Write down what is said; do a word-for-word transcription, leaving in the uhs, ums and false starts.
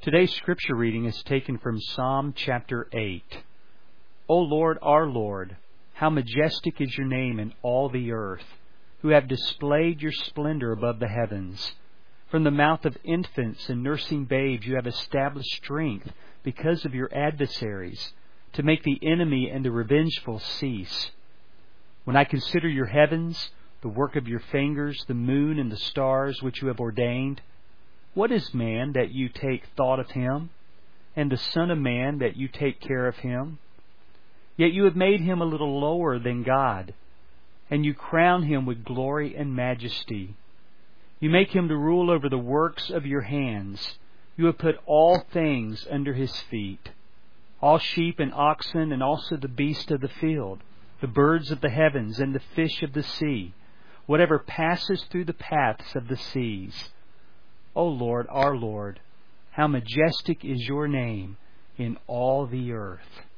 Today's scripture reading is taken from Psalm chapter eight. O Lord, our Lord, how majestic is your name in all the earth, who have displayed your splendor above the heavens. From the mouth of infants and nursing babes you have established strength because of your adversaries, to make the enemy and the revengeful cease. When I consider your heavens, the work of your fingers, the moon and the stars which you have ordained, what is man that you take thought of him, and the son of man that you take care of him? Yet you have made him a little lower than God, and you crown him with glory and majesty. You make him to rule over the works of your hands. You have put all things under his feet, all sheep and oxen, and also the beasts of the field, the birds of the heavens, and the fish of the sea, whatever passes through the paths of the seas. O Lord, our Lord, how majestic is your name in all the earth.